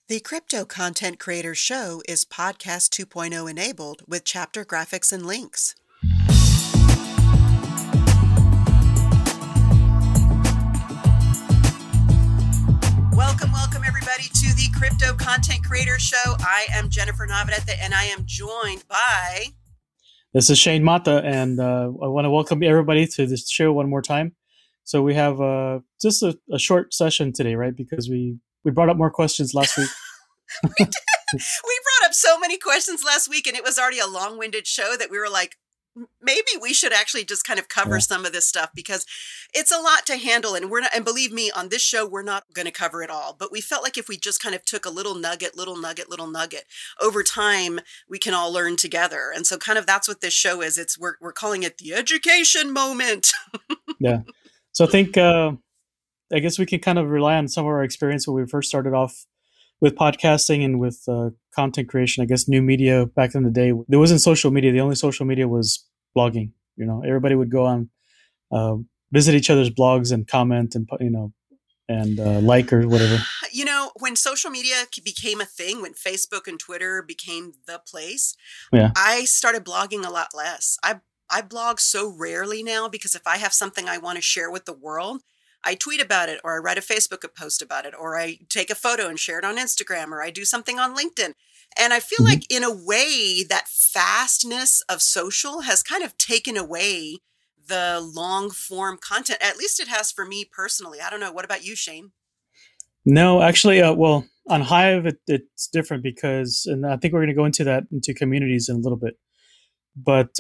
The Crypto Content Creator Show is Podcast 2.0 enabled with chapter graphics and links. Welcome everybody to the Crypto Content Creator Show. I am Jennifer Navarrete and I am joined by... This is Shane Mata, and I want to welcome everybody to this show one more time. So we have just a short session today, right? Because we brought up more questions last week. We did. We brought up so many questions last week, and it was already a long-winded show that we were like, maybe we should actually just kind of cover some of this stuff because it's a lot to handle. And we're not, and believe me, on this show, we're not going to cover it all. But we felt like if we just kind of took a little nugget over time, we can all learn together. And so kind of that's what this show is. We're calling it the education moment. Yeah. So I think, I guess we can kind of rely on some of our experience when we first started off with podcasting and with content creation. I guess new media back in the day, there wasn't social media. The only social media was blogging. You know, everybody would go on, visit each other's blogs and comment and, and like or whatever. You know, when social media became a thing, when Facebook and Twitter became the place, I started blogging a lot less. I blog so rarely now because if I have something I want to share with the world, I tweet about it, or I write a Facebook post about it, or I take a photo and share it on Instagram, or I do something on LinkedIn. And I feel like in a way that fastness of social has kind of taken away the long form content. At least it has for me personally. I don't know. What about you, Shane? No, actually, well, on Hive, it's different because, and I think we're going to go into communities in a little bit, but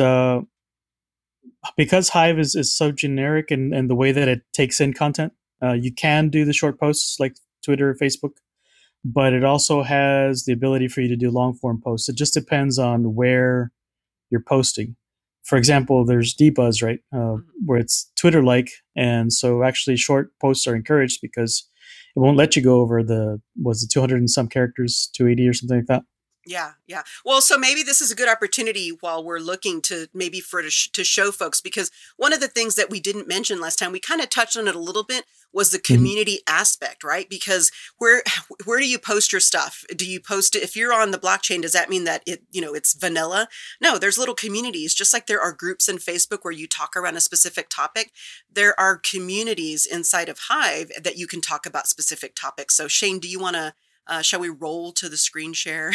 because Hive is so generic in the way that it takes in content, you can do the short posts like Twitter or Facebook, but it also has the ability for you to do long form posts. It just depends on where you're posting. For example, there's Dbuzz, right, where it's Twitter-like, and so actually short posts are encouraged because it won't let you go over the 200 and some characters, 280 or something like that. Yeah. Well, so maybe this is a good opportunity while we're looking to maybe to show folks, because one of the things that we didn't mention last time, we kind of touched on it a little bit, was the community aspect, right? Because where do you post your stuff? Do you post it if you're on the blockchain? Does that mean that it's vanilla? No, there's little communities, just like there are groups in Facebook where you talk around a specific topic. There are communities inside of Hive that you can talk about specific topics. So Shane, do you want to, shall we roll to the screen share?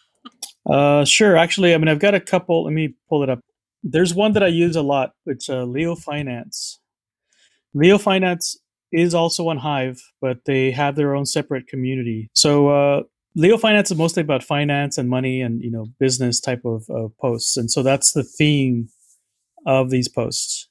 Sure. Actually, I mean, I've got a couple. Let me pull it up. There's one that I use a lot. It's Leo Finance. Leo Finance is also on Hive, but they have their own separate community. So Leo Finance is mostly about finance and money and business type of posts, and so that's the theme of these posts.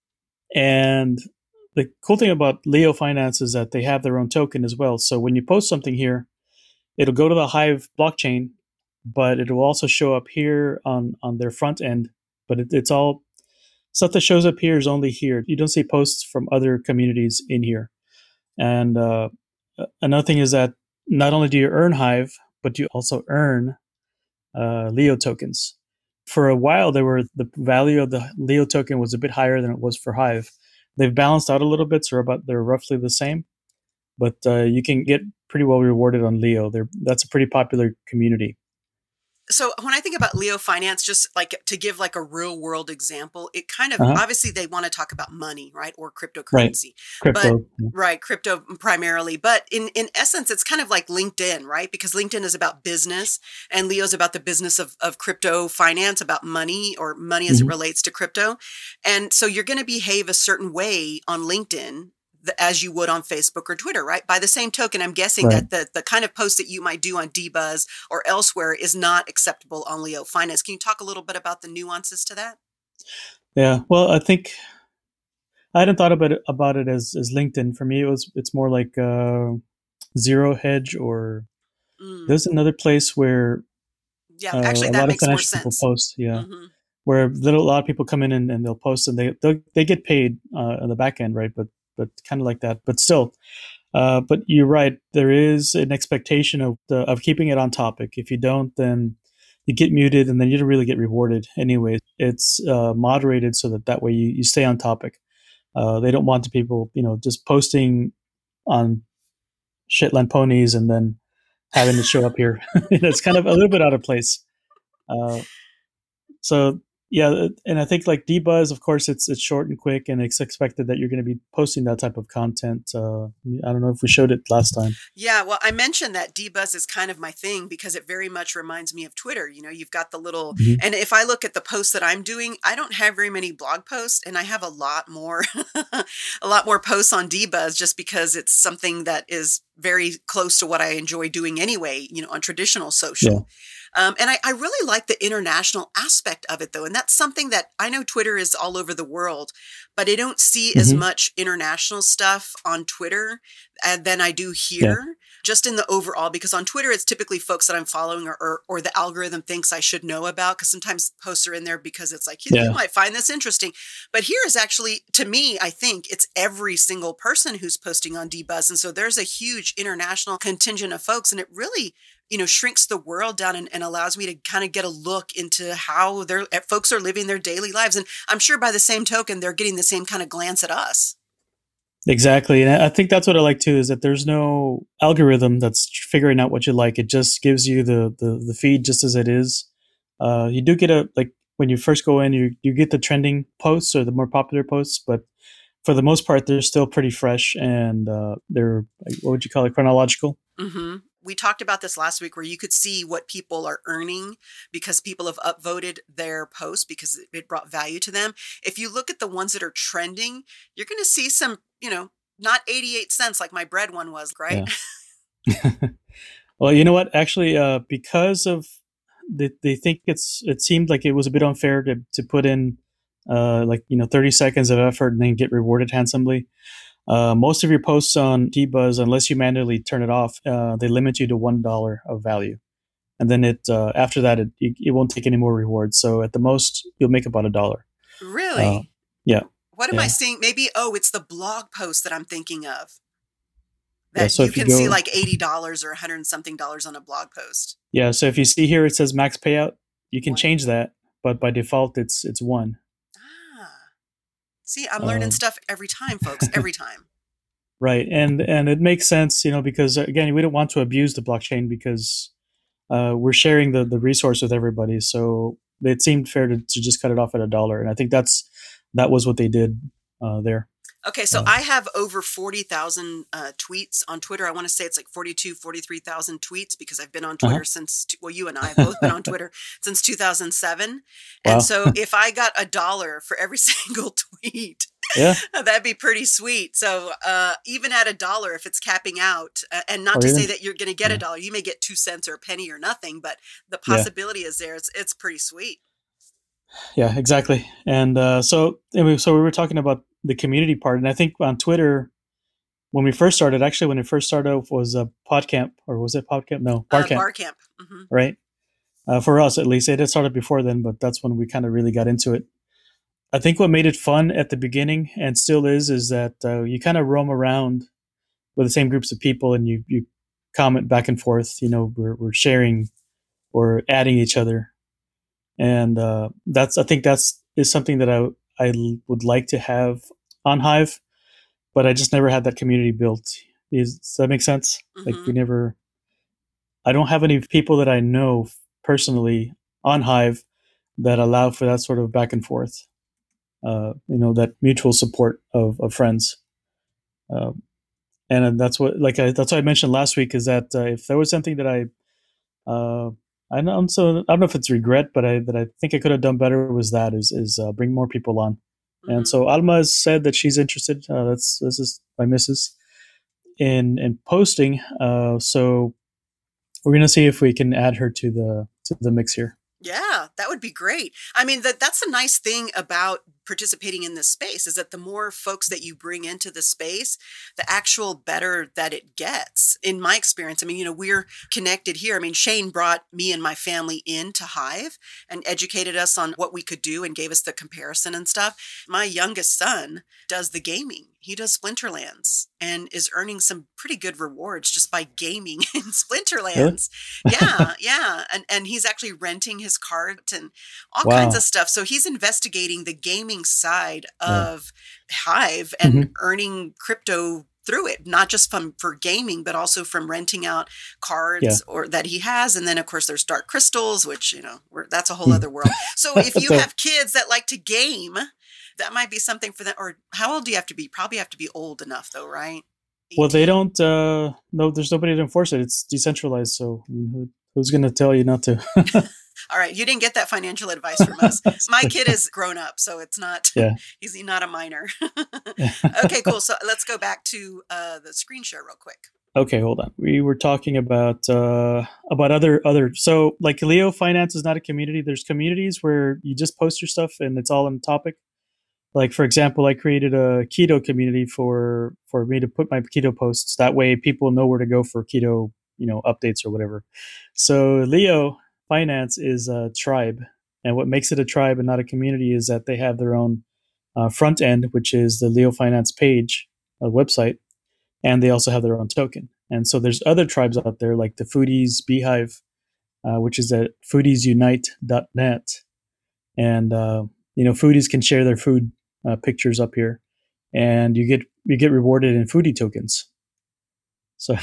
And the cool thing about Leo Finance is that they have their own token as well. So when you post something here, it'll go to the Hive blockchain, but it will also show up here on their front end. But it's all stuff that shows up here is only here. You don't see posts from other communities in here. And another thing is that not only do you earn Hive, but you also earn Leo tokens. For a while, the value of the Leo token was a bit higher than it was for Hive. They've balanced out a little bit, so they're roughly the same. But you can get pretty well rewarded on Leo. That's a pretty popular community. So when I think about Leo Finance, just like to give like a real world example, it kind of obviously they want to talk about money, right? Or cryptocurrency, crypto primarily. But in essence, it's kind of like LinkedIn, right? Because LinkedIn is about business and Leo's about the business of crypto finance, about money or money as it relates to crypto. And so you're going to behave a certain way on LinkedIn as you would on Facebook or Twitter, right? By the same token, I'm guessing that the kind of post that you might do on Dbuzz or elsewhere is not acceptable on Leo Finance. Can you talk a little bit about the nuances to that? Yeah, well, I think I hadn't thought about it as LinkedIn. For me, it's more like Zero Hedge, or there's another place where actually that makes more sense. People post, where a lot of people come in and they'll post and they get paid on the back end, right? But kind of like that. But still, but you're right. There is an expectation of keeping it on topic. If you don't, then you get muted, and then you don't really get rewarded anyway. It's moderated so that way you stay on topic. They don't want people, just posting on Shetland ponies and then having to show up here. It's kind of a little bit out of place. So yeah, and I think like DBuzz, of course, it's short and quick, and it's expected that you're going to be posting that type of content. I don't know if we showed it last time. Yeah, well, I mentioned that DBuzz is kind of my thing because it very much reminds me of Twitter. You've got the little, and if I look at the posts that I'm doing, I don't have very many blog posts, and I have a lot more, a lot more posts on DBuzz just because it's something that is very close to what I enjoy doing anyway, on traditional social. Yeah. And I really like the international aspect of it, though. And that's something that I know Twitter is all over the world, but I don't see as much international stuff on Twitter than I do here, just in the overall, because on Twitter, it's typically folks that I'm following or the algorithm thinks I should know about, because sometimes posts are in there because it's like, you might find this interesting. But here is actually, to me, I think it's every single person who's posting on DBuzz. And so there's a huge international contingent of folks, and it really shrinks the world down and allows me to kind of get a look into how folks are living their daily lives. And I'm sure by the same token, they're getting the same kind of glance at us. Exactly. And I think that's what I like too, is that there's no algorithm that's figuring out what you like. It just gives you the feed just as it is. You do get when you first go in, you get the trending posts or the more popular posts, but for the most part, they're still pretty fresh, and they're, what would you call it, chronological? Mm-hmm. We talked about this last week where you could see what people are earning because people have upvoted their posts because it brought value to them. If you look at the ones that are trending, you're going to see some, not 88 cents like my bread one was, right? Yeah. Well, you know what? Actually, because of they think it seemed like it was a bit unfair to put in 30 seconds of effort and then get rewarded handsomely. Most of your posts on DBuzz, unless you manually turn it off, they limit you to $1 of value, and then after that it won't take any more rewards. So at the most, you'll make about $1. Really? Yeah. What am I seeing? Maybe it's the blog post that I'm thinking of. That so you can see like $80 or $100 and something on a blog post. Yeah. So if you see here, it says max payout. You can change that, but by default, it's 1. See, I'm learning stuff every time, folks, every time. Right. And it makes sense, because again, we don't want to abuse the blockchain because we're sharing the resource with everybody. So it seemed fair to just cut it off at $1. And I think that was what they did there. Okay, so I have over 40,000 tweets on Twitter. I want to say it's like 43,000 tweets because I've been on Twitter since, you and I have both been on Twitter since 2007. Wow. And so if I got $1 for every single tweet, that'd be pretty sweet. So even at $1, if it's capping out, and not to say that you're going to get $1, you may get 2 cents or a penny or nothing, but the possibility is there. It's pretty sweet. Yeah, exactly. And so we were talking about the community part, and I think on Twitter, when it first started was PodCamp, or was it PodCamp? No, Barcamp. Barcamp. Mm-hmm. Right. For us, at least, it had started before then, but that's when we kind of really got into it. I think what made it fun at the beginning, and still is that you kind of roam around with the same groups of people, and you comment back and forth. We're sharing or adding each other. And I think that's something that I would like to have on Hive, but I just never had that community built. Does that make sense? Mm-hmm. Like I don't have any people that I know personally on Hive that allow for that sort of back and forth. That mutual support of friends. And that's what that's what I mentioned last week, is that if there was something that I don't know if it's regret, but that I think I could have done better was bring more people on. Mm-hmm. And so Alma has said that she's interested. This is my missus in posting. So we're going to see if we can add her to the mix here. Yeah, that would be great. I mean, that's a nice thing about participating in this space, is that the more folks that you bring into the space, the actual better that it gets. In my experience, I mean, we're connected here. I mean, Shane brought me and my family into Hive and educated us on what we could do and gave us the comparison and stuff. My youngest son does the gaming. He does Splinterlands and is earning some pretty good rewards just by gaming in Splinterlands. Really? Yeah. And he's actually renting his cart and all kinds of stuff. So he's investigating the gaming side of Hive and earning crypto through it, not just for gaming, but also from renting out cards Yeah. or that he has. And then of course there's Dark Crystals, which, that's a whole other world. So if you have kids that like to game, that might be something for them. Or how old do you have to be? Probably have to be old enough though, right? 18? Well, they don't, no, there's nobody to enforce it. It's decentralized. So who's going to tell you not to? All right. You didn't get that financial advice from us. My kid is grown up, so it's not, he's not a minor. Okay, cool. So let's go back to the screen share real quick. Okay, hold on. We were talking about other. So like Leo Finance is not a community. There's communities where you just post your stuff and it's all on topic. Like, for example, I created a keto community for me to put my keto posts. That way people know where to go for keto, updates or whatever. So Leo Finance is a tribe. And what makes it a tribe and not a community is that they have their own front end, which is the Leo Finance page, website. And they also have their own token. And so there's other tribes out there like the Foodies Beehive, which is at foodiesunite.net. And, foodies can share their food pictures up here, and you get rewarded in foodie tokens. So,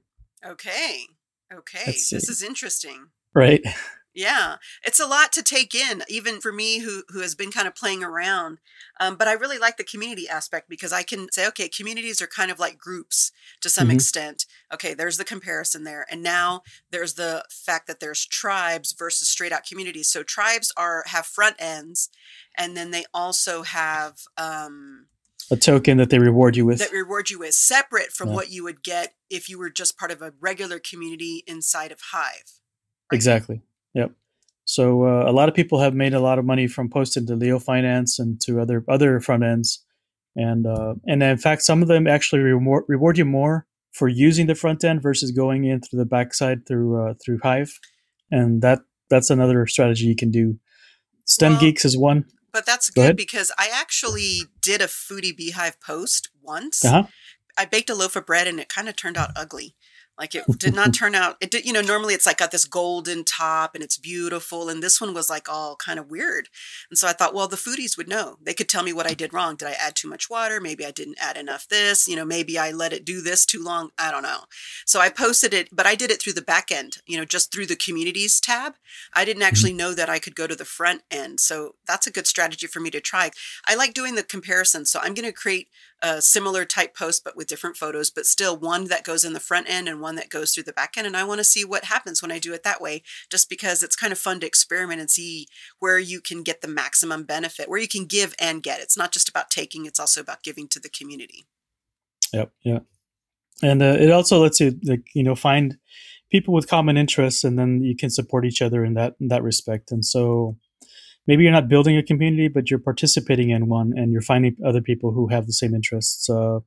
okay, this is interesting, right? Yeah, it's a lot to take in, even for me who has been kind of playing around. But I really like the community aspect because I can say, okay, communities are kind of like groups to some extent. Okay, there's the comparison there. And now there's the fact that there's tribes versus straight out communities. So tribes have front ends, and then they also have a token that they reward you with. Separate from what you would get if you were just part of a regular community inside of Hive. Right? Exactly. Yep. So a lot of people have made a lot of money from posting to Leo Finance and to other front ends, and in fact, some of them actually reward you more for using the front end versus going in through the backside through Hive, and that's another strategy you can do. STEMgeeks is one. But that's good because I actually did a Foodie Beehive post once. I baked a loaf of bread and it kind of turned out ugly. Like it did not turn out, it did, normally it's like got this golden top and it's beautiful. And this one was like all kind of weird. And so I thought, well, the foodies would know. They could tell me what I did wrong. Did I add too much water? Maybe I didn't add enough this, maybe I let it do this too long. I don't know. So I posted it, but I did it through the back end, just through the communities tab. I didn't actually know that I could go to the front end. So that's a good strategy for me to try. I like doing the comparison. So I'm going to create a similar type post, but with different photos, but still one that goes in the front end and one that goes through the back end. And I want to see what happens when I do it that way, just because it's kind of fun to experiment and see where you can get the maximum benefit, where you can give and get. It's not just about taking, it's also about giving to the community. Yep. Yeah. And it also lets you, find people with common interests, and then you can support each other in that respect. And so maybe you're not building a community, but you're participating in one, and you're finding other people who have the same interests.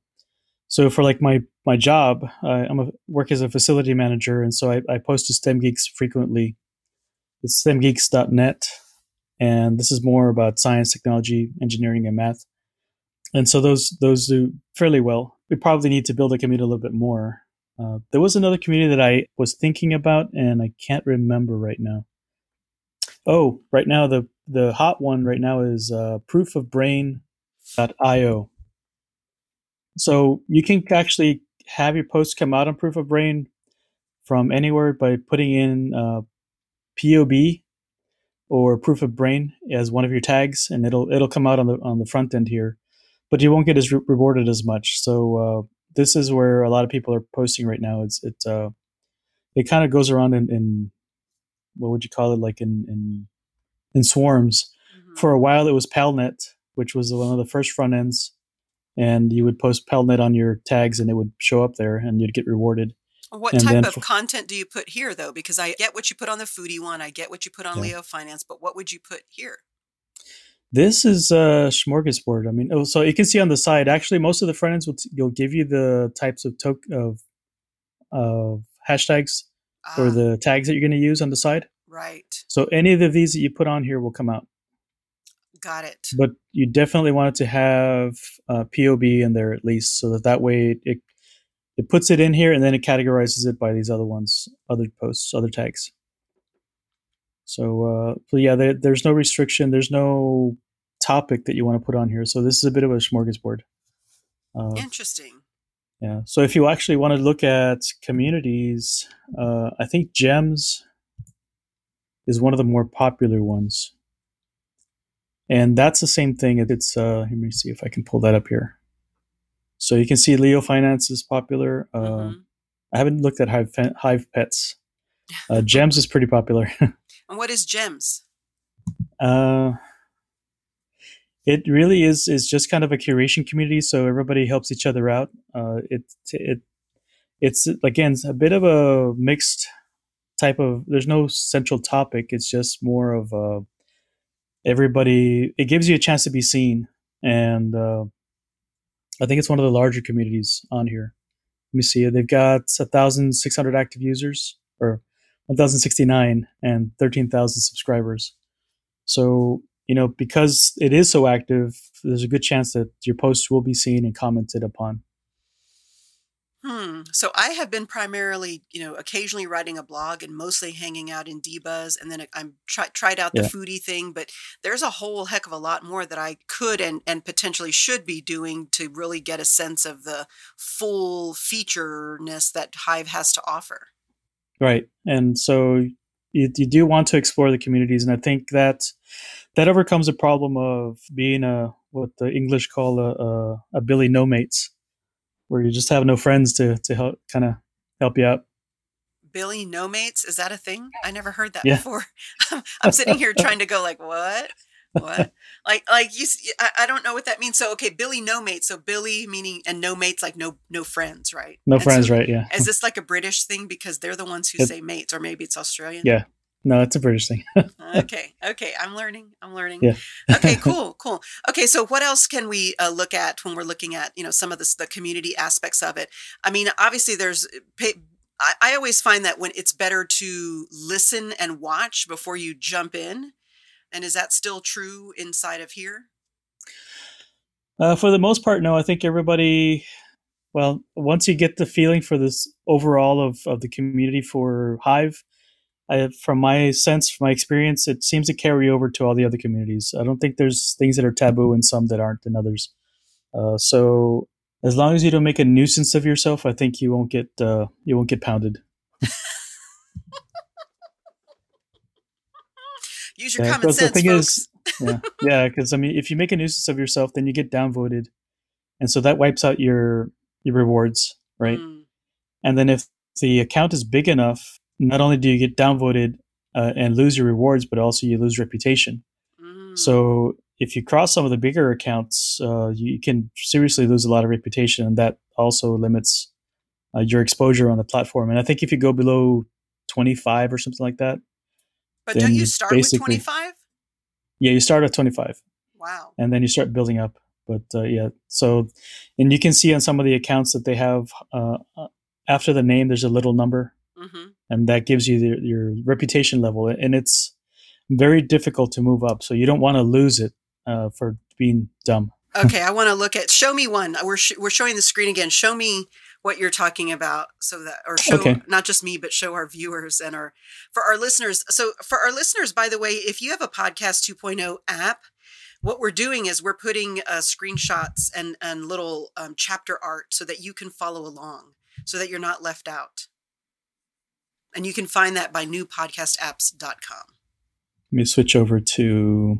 So for like my job, work as a facility manager, and so I post to STEMgeeks frequently. It's STEMgeeks.net, and this is more about science, technology, engineering, and math. And so those do fairly well. We probably need to build a community a little bit more. There was another community that I was thinking about, and I can't remember right now. Oh, right now the hot one right now is proofofbrain.io. So you can actually have your posts come out on Proof of Brain from anywhere by putting in POB or Proof of Brain as one of your tags, and it'll come out on the front end here, but you won't get as rewarded as much. So this is where a lot of people are posting right now. It kind of goes around in what would you call it, like in swarms. Mm-hmm. For a while, it was Palnet, which was one of the first front ends, and you would post Palnet on your tags, and it would show up there, and you'd get rewarded. What type of content do you put here, though? Because I get what you put on the foodie one, I get what you put on Leo Finance, but what would you put here? This is a smorgasbord. I mean, so you can see on the side, actually, most of the front ends will give you the types of hashtags or the tags that you're going to use on the side. Right. So any of these that you put on here will come out. Got it. But you definitely want it to have POB in there at least, so that way it puts it in here, and then it categorizes it by these other ones, other posts, other tags. So yeah, there's no restriction. There's no topic that you want to put on here. So this is a bit of a smorgasbord. Interesting. Yeah. So if you actually want to look at communities, I think Gems is one of the more popular ones. And that's the same thing. It's let me see if I can pull that up here. So you can see Leo Finance is popular. I haven't looked at Hive Pets. Gems is pretty popular. And what is Gems? It really is just kind of a curation community, so everybody helps each other out. It's again a bit of a mixed type of. There's no central topic. It's just more of everybody. It gives you a chance to be seen, and I think it's one of the larger communities on here. Let me see. They've got 1,600 active users, or 1,069, and 13,000 subscribers. So, because it is so active, there's a good chance that your posts will be seen and commented upon. So I have been primarily, occasionally writing a blog and mostly hanging out in DBuzz. And then I'm tried out the foodie thing, but there's a whole heck of a lot more that I could and potentially should be doing to really get a sense of the full featureness that Hive has to offer. Right. And so you do want to explore the communities. And I think that overcomes the problem of being what the English call a Billy No Mates, where you just have no friends to help you out. Billy No Mates, is that a thing? I never heard that before. I'm sitting here trying to go like, what? like you? I don't know what that means. So okay, Billy No Mates. So Billy meaning and no mates, like no friends, right? No friends, right? Yeah. Is this like a British thing because they're the ones who say mates, or maybe it's Australian? Yeah. No, it's a British thing. Okay. I'm learning. Yeah. Okay, cool. Okay, so what else can we look at when we're looking at, some of the community aspects of it? I mean, obviously I always find that when it's better to listen and watch before you jump in. And is that still true inside of here? For the most part, no. I think everybody, well, once you get the feeling for this overall of the community for Hive, from my sense, from my experience, it seems to carry over to all the other communities. I don't think there's things that are taboo and some that aren't in others. So as long as you don't make a nuisance of yourself, I think you won't get pounded. Use your common sense, the thing folks. Because I mean, if you make a nuisance of yourself, then you get downvoted, and so that wipes out your rewards, right? And then if the account is big enough, not only do you get downvoted and lose your rewards, but also you lose reputation. So if you cross some of the bigger accounts, you can seriously lose a lot of reputation, and that also limits your exposure on the platform. And I think if you go below 25 or something like that, but don't you start with 25? Yeah, you start at 25. Wow. And then you start building up. But so, and you can see on some of the accounts that they have after the name, there's a little number. And that gives you your reputation level, and it's very difficult to move up. So you don't want to lose it for being dumb. Okay, I want to look at. Show me one. We're showing the screen again. Show me what you're talking about, so that not just me, but show our viewers and for our listeners. So for our listeners, by the way, if you have a Podcast 2.0 app, what we're doing is we're putting screenshots and little chapter art so that you can follow along, so that you're not left out. And you can find that by newpodcastapps.com. Let me switch over to...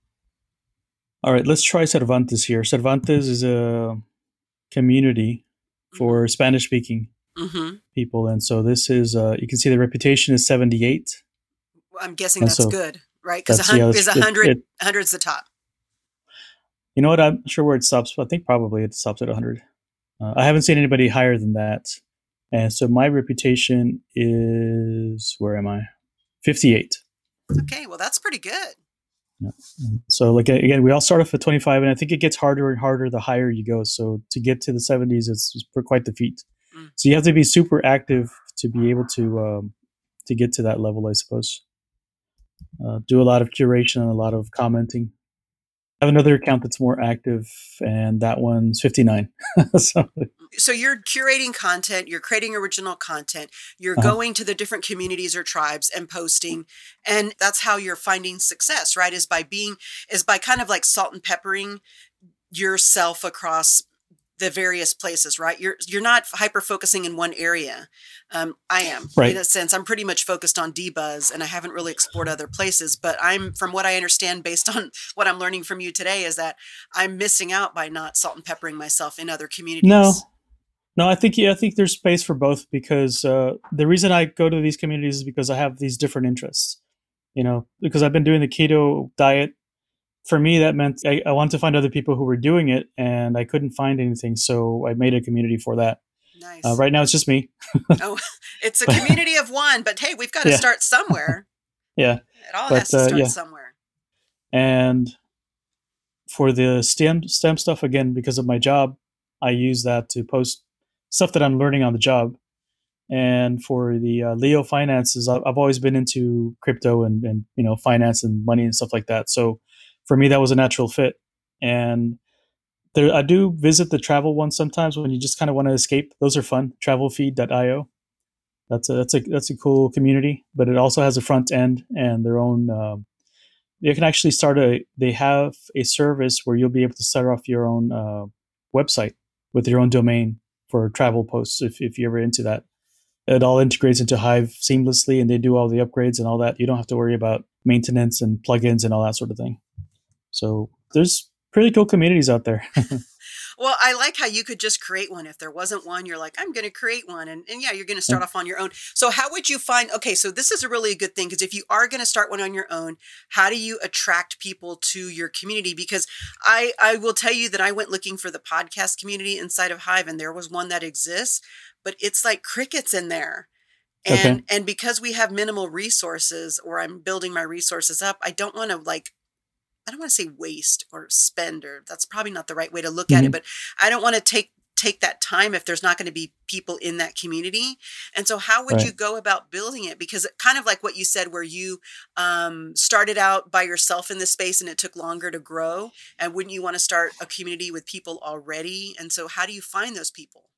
All right, let's try Cervantes here. Cervantes is a community for Spanish-speaking people. And so this is, you can see the reputation is 78. I'm guessing that's good, right? Because 100's the top. You know what? I'm not sure where it stops, but I think probably it stops at 100. I haven't seen anybody higher than that. And so my reputation is, where am I? 58. Okay, well, that's pretty good. Yeah. So again, we all start off at 25, and I think it gets harder and harder the higher you go. So to get to the 70s, it's quite the feat. So you have to be super active to be able to get to that level, I suppose. Do a lot of curation and a lot of commenting. I have another account that's more active, and that one's 59. So you're curating content, you're creating original content, you're going to the different communities or tribes and posting, and that's how you're finding success, right? Is by kind of like salt and peppering yourself across the various places, right? You're not hyper focusing in one area. I am, right. In a sense. I'm pretty much focused on DBuzz, and I haven't really explored other places. But from what I understand, based on what I'm learning from you today, is that I'm missing out by not salt and peppering myself in other communities. No, I think there's space for both, because the reason I go to these communities is because I have these different interests. Because I've been doing the keto diet. For me, that meant I wanted to find other people who were doing it, and I couldn't find anything, so I made a community for that. Nice. Right now, it's just me. Oh, it's a community of one, but hey, we've got to start somewhere. Yeah, it all has to start somewhere. And for the STEM stuff, again, because of my job, I use that to post stuff that I'm learning on the job. And for the Leo finances, I've always been into crypto and finance and money and stuff like that. So for me, that was a natural fit. And I do visit the travel ones sometimes when you just kind of want to escape. Those are fun. Travelfeed.io. That's a cool community, but it also has a front end and their own. You can actually they have a service where you'll be able to start off your own website with your own domain for travel posts if you're ever into that. It all integrates into Hive seamlessly, and they do all the upgrades and all that. You don't have to worry about maintenance and plugins and all that sort of thing. So there's pretty cool communities out there. Well, I like how you could just create one. If there wasn't one, you're like, I'm going to create one. And yeah, you're going to start off on your own. So how would you find, okay, so this is a really good thing, because if you are going to start one on your own, how do you attract people to your community? Because I will tell you that I went looking for the podcast community inside of Hive, and there was one that exists, but it's like crickets in there. And because we have minimal resources, or I'm building my resources up, I don't want to say waste or spend, or that's probably not the right way to look at it, but I don't want to take that time if there's not going to be people in that community. And so how would you go about building it? Because kind of like what you said, where you started out by yourself in this space and it took longer to grow, and wouldn't you want to start a community with people already? And so how do you find those people?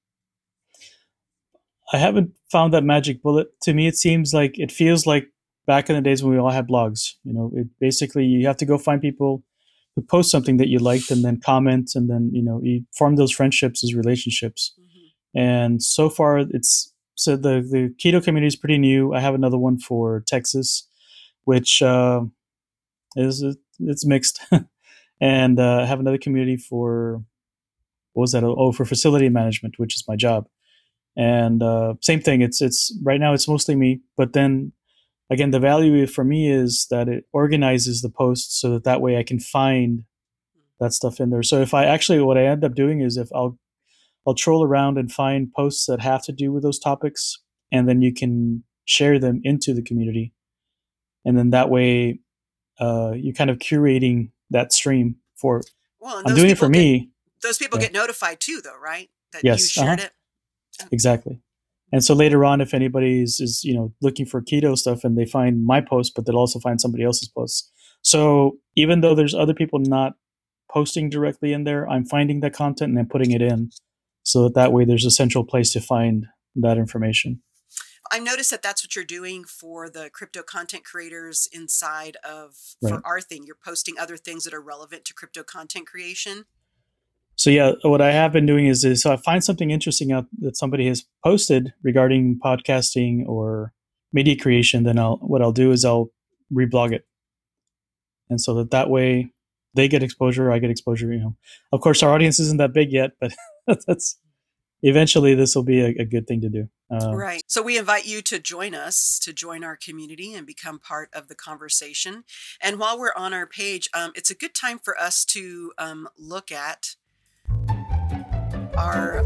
I haven't found that magic bullet. To me, it feels like back in the days when we all had blogs. Basically you have to go find people who post something that you liked, and then comment, and then you form those friendships, those relationships. And so far the keto community is pretty new. I have another one for Texas, which it's mixed. And I have another community for, what was that? For facility management, which is my job. And same thing, it's right now it's mostly me, but then again, the value for me is that it organizes the posts so that way I can find that stuff in there. So what I end up doing is if I'll troll around and find posts that have to do with those topics, and then you can share them into the community. And then that way you're kind of curating that stream for, I'm doing it for me. Those people get notified too, though, right? That you shared it. Exactly. And so later on, if anybody is looking for keto stuff and they find my post, but they'll also find somebody else's posts. So even though there's other people not posting directly in there, I'm finding that content and then putting it in, so that way there's a central place to find that information. I noticed that that's what you're doing for the crypto content creators inside of for our thing. You're posting other things that are relevant to crypto content creation. So yeah, what I have been doing is so I find something interesting out that somebody has posted regarding podcasting or media creation, then what I'll do is I'll reblog it. And so that way they get exposure, I get exposure. Of course, our audience isn't that big yet, but eventually this will be a good thing to do. Right. So we invite you to join us, to join our community and become part of the conversation. And while we're on our page, it's a good time for us to look at our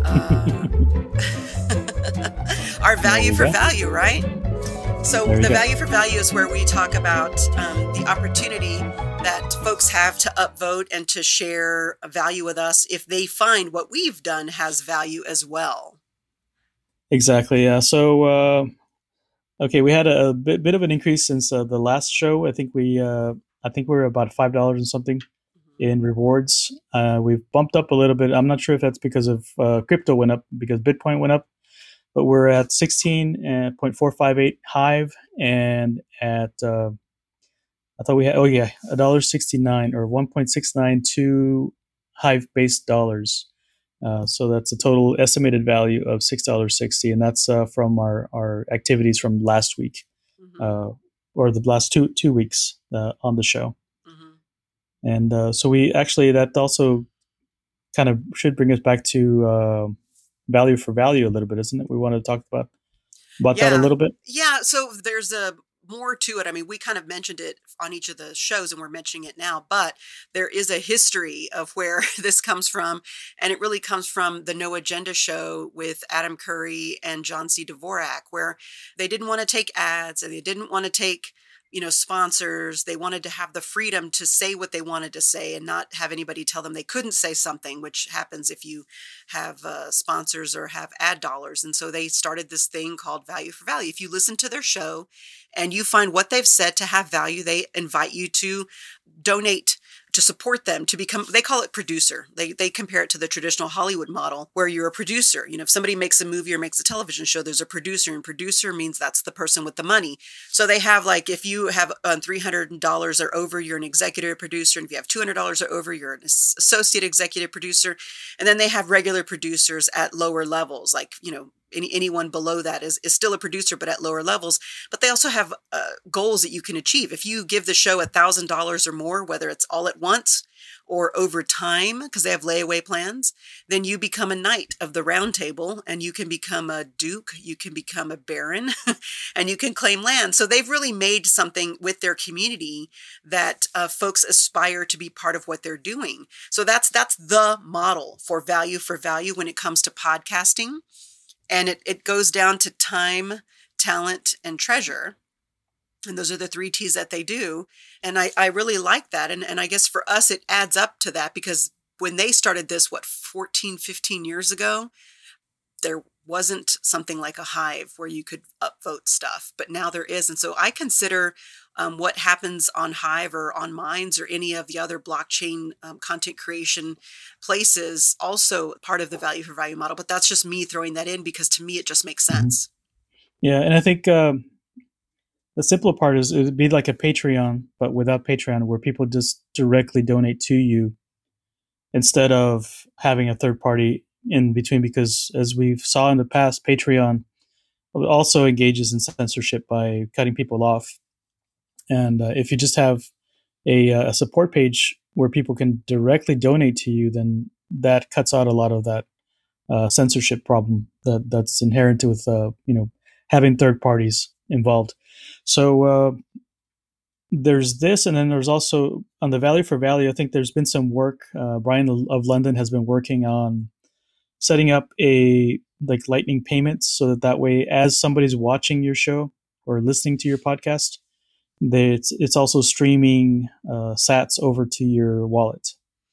our value for value, right? So the value for value is where we talk about the opportunity that folks have to upvote and to share value with us if they find what we've done has value as well. Exactly. Yeah. So we had a bit of an increase since the last show. I think we're about $5 and something in rewards. We've bumped up a little bit. I'm not sure if that's because of crypto went up, because Bitcoin went up, but we're at 16.458 Hive, and at I thought we had $1.69 or 1.692 Hive based dollars. So that's a total estimated value of $6.60, and that's from our activities from last week, or the last two weeks on the show. And so we actually, that also kind of should bring us back to value for value a little bit, isn't it? We want to talk about that a little bit. Yeah. So there's more to it. I mean, we kind of mentioned it on each of the shows and we're mentioning it now, but there is a history of where this comes from. And it really comes from the No Agenda show with Adam Curry and John C. Dvorak, where they didn't want to take ads and they didn't want to take, sponsors. They wanted to have the freedom to say what they wanted to say and not have anybody tell them they couldn't say something, which happens if you have sponsors or have ad dollars. And so they started this thing called Value for Value. If you listen to their show and you find what they've said to have value, they invite you to donate to support them, to become, they call it producer. They compare it to the traditional Hollywood model where you're a producer. If somebody makes a movie or makes a television show, there's a producer, and producer means that's the person with the money. So they have, like, if you have $300 or over, you're an executive producer. And if you have $200 or over, you're an associate executive producer. And then they have regular producers at lower levels, like, anyone below that is still a producer, but at lower levels. But they also have goals that you can achieve. If you give the show $1,000 or more, whether it's all at once or over time, because they have layaway plans, then you become a knight of the round table, and you can become a duke, you can become a baron, and you can claim land. So they've really made something with their community that folks aspire to be part of what they're doing. So that's the model for value when it comes to podcasting. And it goes down to time, talent, and treasure. And those are the 3 T's that they do. And I really like that. And I guess for us, it adds up to that, because when they started this, 14, 15 years ago, there wasn't something like a Hive where you could upvote stuff, but now there is. And so I consider what happens on Hive or on Minds or any of the other blockchain content creation places also part of the value for value model. But that's just me throwing that in because to me, it just makes sense. Yeah. And I think the simpler part is it would be like a Patreon, but without Patreon, where people just directly donate to you instead of having a third party in between, because as we've saw in the past, Patreon also engages in censorship by cutting people off. And if you just have a support page where people can directly donate to you, then that cuts out a lot of that censorship problem that's inherent with having third parties involved. So there's this, and then there's also on the value for value. I think there's been some work. Brian of London has been working on setting up like lightning payments, so that way, as somebody's watching your show or listening to your podcast, it's also streaming sats over to your wallet.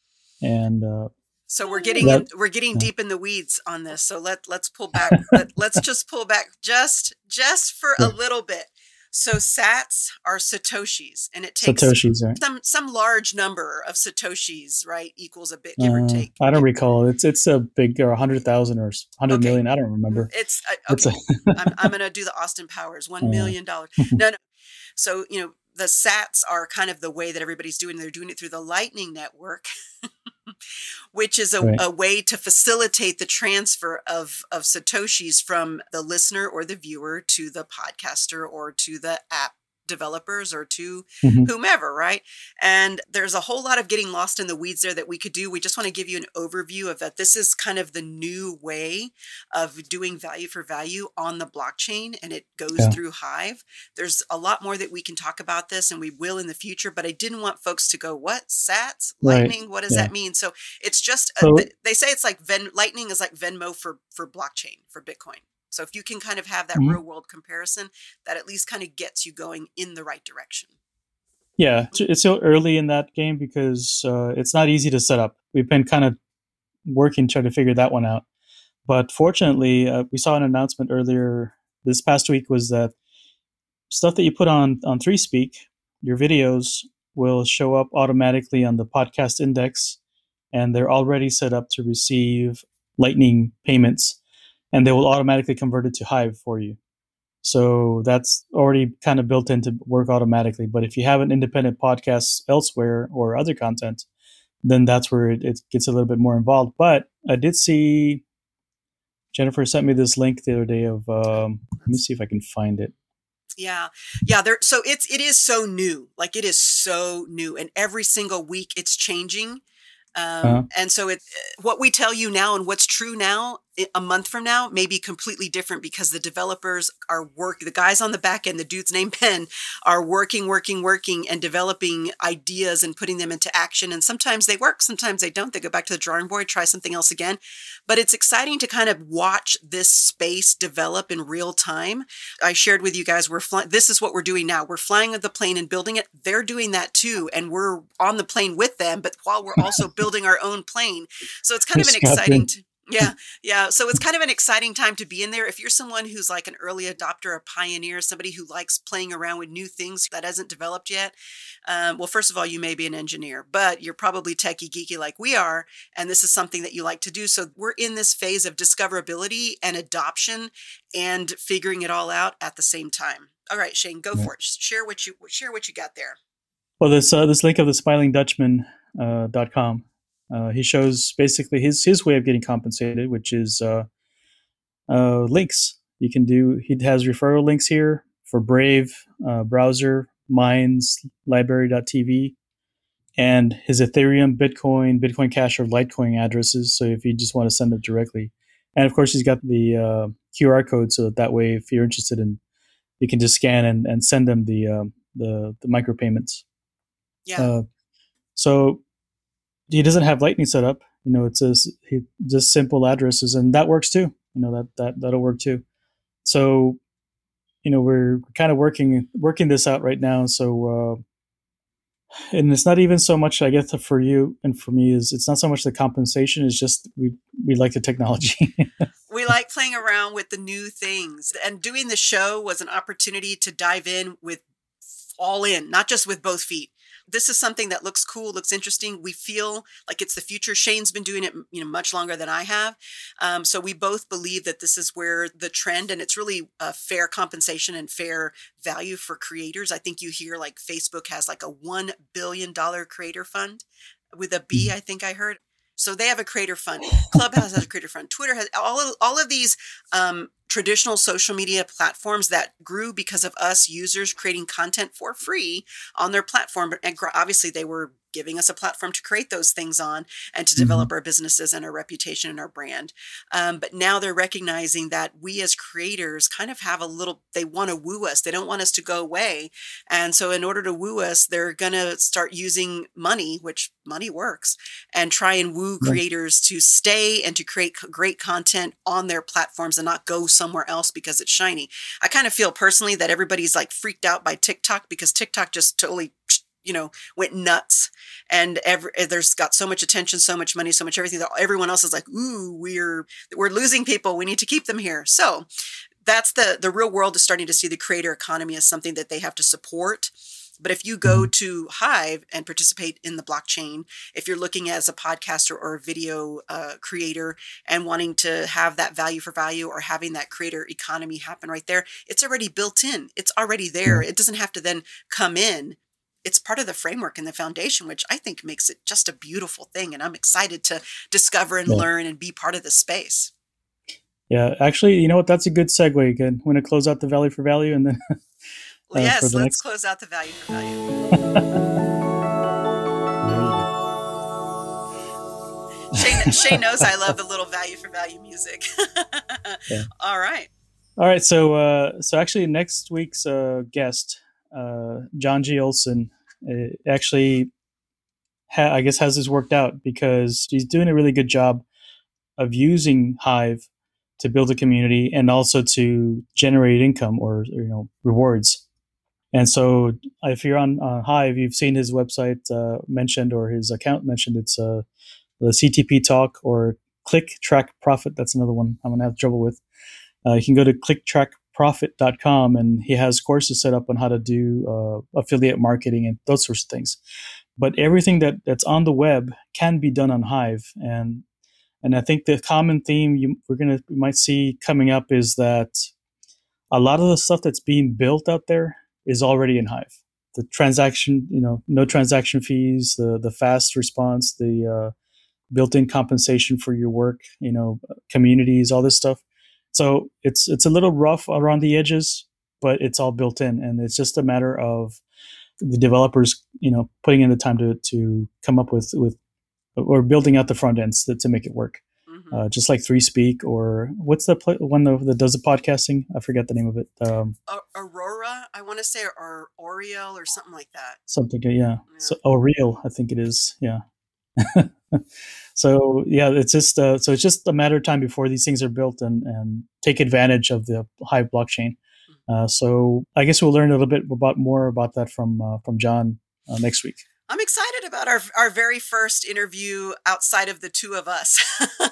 And so we're getting deep in the weeds on this. So let's pull back. Let's just pull back just for a little bit. So sats are satoshis, and it takes satoshis, right? some large number of satoshis, right, equals a bit, give or take. I don't recall. It's a big, or 100,000 or 100 million. I don't remember. It's okay. I'm going to do the Austin Powers, $1 million. No. So, the sats are kind of the way that everybody's doing. They're doing it through the Lightning Network, which is a way to facilitate the transfer of satoshis from the listener or the viewer to the podcaster or to the app developers or to whomever, right? And there's a whole lot of getting lost in the weeds there that we could do. We just want to give you an overview of that. This is kind of the new way of doing value for value on the blockchain, and it goes through Hive. There's a lot more that we can talk about this, and we will in the future, but I didn't want folks to go, what? Sats? Lightning? What does that mean? So it's just, they say it's like Lightning is like Venmo for blockchain, for Bitcoin. So if you can kind of have that real world comparison, that at least kind of gets you going in the right direction. Yeah, it's still early in that game because it's not easy to set up. We've been kind of working, trying to figure that one out. But fortunately, we saw an announcement earlier this past week was that stuff that you put on ThreeSpeak, your videos will show up automatically on the podcast index, and they're already set up to receive Lightning payments. And they will automatically convert it to Hive for you. So that's already kind of built in to work automatically. But if you have an independent podcast elsewhere or other content, then that's where it gets a little bit more involved. But I did see Jennifer sent me this link the other day of let me see if I can find it. Yeah. So it is so new. Like, it is so new, and every single week it's changing. And so what we tell you now and what's true now, a month from now, may be completely different, because the developers are the guys on the back end, the dude's named Ben, are working and developing ideas and putting them into action. And sometimes they work, sometimes they don't. They go back to the drawing board, try something else again. But it's exciting to kind of watch this space develop in real time. I shared with you guys, this is what we're doing now. We're flying the plane and building it. They're doing that too. And we're on the plane with them, but while we're also building our own plane. So it's kind of an exciting Yeah. So it's kind of an exciting time to be in there. If you're someone who's like an early adopter, a pioneer, somebody who likes playing around with new things that hasn't developed yet, well, first of all, you may be an engineer, but you're probably techie geeky like we are. And this is something that you like to do. So we're in this phase of discoverability and adoption and figuring it all out at the same time. All right, Shane, go for it. Share what you got there. Well, this link of the SmilingDutchman.com. He shows basically his way of getting compensated, which is links. You can do. He has referral links here for Brave browser, Minds, Library.tv, and his Ethereum, Bitcoin Cash, or Litecoin addresses. So if you just want to send it directly, and of course he's got the QR code, so that way if you're interested in, you can just scan and send them the micropayments. Yeah. So he doesn't have Lightning set up. It's just simple addresses, and that works too. That'll work too. So, we're kind of working this out right now. So, and it's not even so much, I guess, for you and for me, it's not so much the compensation. It's just we like the technology. We like playing around with the new things, and doing the show was an opportunity to dive in with all in, not just with both feet. This is something that looks cool, looks interesting. We feel like it's the future. Shane's been doing it, much longer than I have. So we both believe that this is where the trend, and it's really a fair compensation and fair value for creators. I think you hear like Facebook has like a $1 billion creator fund with a B, I think I heard. So they have a creator fund. Clubhouse has a creator fund. Twitter has all of these traditional social media platforms that grew because of us users creating content for free on their platform. And obviously they were giving us a platform to create those things on and to develop our businesses and our reputation and our brand. But now they're recognizing that we as creators kind of have they want to woo us. They don't want us to go away. And so in order to woo us, they're going to start using money, which money works, and try and woo creators to stay and to create great content on their platforms and not go somewhere else because it's shiny. I kind of feel personally that everybody's like freaked out by TikTok because TikTok just totally went nuts, and there's got so much attention, so much money, so much everything that everyone else is like, ooh, we're losing people. We need to keep them here. So that's the real world is starting to see the creator economy as something that they have to support. But if you go to Hive and participate in the blockchain, if you're looking as a podcaster or a video creator and wanting to have that value for value or having that creator economy happen right there, it's already built in. It's already there. It doesn't have to then come in. It's part of the framework and the foundation, which I think makes it just a beautiful thing. And I'm excited to discover and learn and be part of this space. Yeah, actually, you know what? That's a good segue again. I'm going to close out the value for value and then... Well, yes, let's close out the value for value. Shane knows I love the little value for value music. Yeah. All right. So actually next week's guest, John G. Olson, actually, I guess has this worked out because he's doing a really good job of using Hive to build a community and also to generate income or rewards. And so if you're on Hive, you've seen his website mentioned or his account mentioned. It's the CTP Talk or Click Track Profit. That's another one I'm going to have trouble with. You can go to clicktrackprofit.com, and he has courses set up on how to do affiliate marketing and those sorts of things. But everything that's on the web can be done on Hive. And I think the common theme we might see coming up is that a lot of the stuff that's being built out there is already in Hive. transaction, no transaction fees, the fast response, the built-in compensation for your work, communities, all this stuff. So it's a little rough around the edges, but it's all built in, and it's just a matter of the developers, putting in the time to come up with or building out the front ends to make it work. Mm-hmm. Just like 3Speak, or what's the one that does the podcasting? I forget the name of it. Aurora, I want to say, or Oriel, or something like that. Something, yeah. So Oriel, I think it is. Yeah. So yeah, it's just it's just a matter of time before these things are built and take advantage of the Hive blockchain. So I guess we'll learn a little bit more about that from John next week. I'm excited about our very first interview outside of the two of us.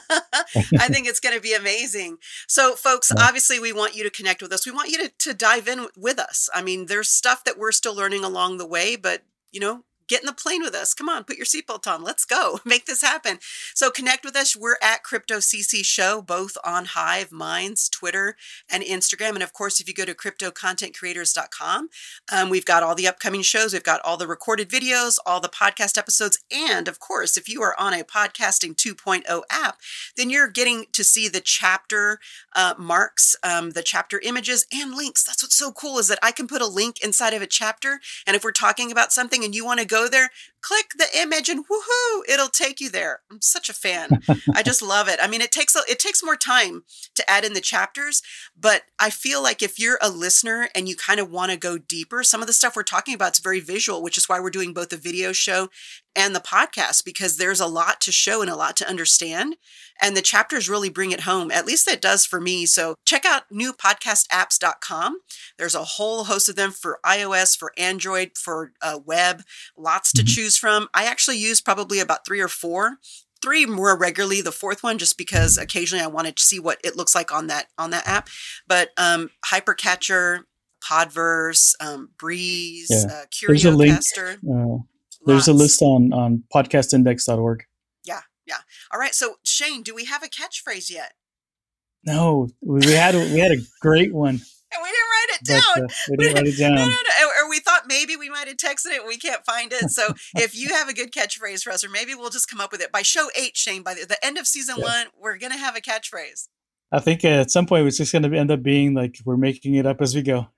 I think it's going to be amazing. So folks, obviously we want you to connect with us. We want you to dive in with us. I mean, there's stuff that we're still learning along the way, but get in the plane with us. Come on, put your seatbelt on. Let's go. Make this happen. So connect with us. We're at CryptoCC Show, both on Hive Minds, Twitter, and Instagram. And of course, if you go to cryptocontentcreators.com, we've got all the upcoming shows. We've got all the recorded videos, all the podcast episodes. And of course, if you are on a Podcasting 2.0 app, then you're getting to see the chapter marks, the chapter images, and links. That's what's so cool, is that I can put a link inside of a chapter. And if we're talking about something and you want to go there, click the image and woohoo, it'll take you there. I'm such a fan. I just love it. I mean, it takes more time to add in the chapters, but I feel like if you're a listener and you kind of want to go deeper, some of the stuff we're talking about is very visual, which is why we're doing both the video show and the podcast, because there's a lot to show and a lot to understand. And the chapters really bring it home. At least it does for me. So check out newpodcastapps.com. There's a whole host of them for iOS, for Android, for web, lots to choose from. I actually use probably about 3 or 4. 3 more regularly, the 4th one, just because occasionally I wanted to see what it looks like on that app. But Hypercatcher, Podverse, Breeze, Curiocaster. There's a list on podcastindex.org. Yeah. All right. So Shane, do we have a catchphrase yet? No, we had a great one. And we didn't write it down. We didn't write it down. No. Or we thought maybe we might have texted it and we can't find it. So if you have a good catchphrase for us, or maybe we'll just come up with it by show 8, Shane, by the end of season 1, we're going to have a catchphrase. I think at some point it's just going to end up being like we're making it up as we go.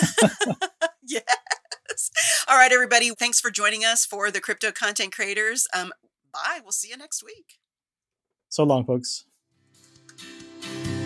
Yes. All right, everybody. Thanks for joining us for the Crypto Content Creators. Bye. We'll see you next week. So long, folks.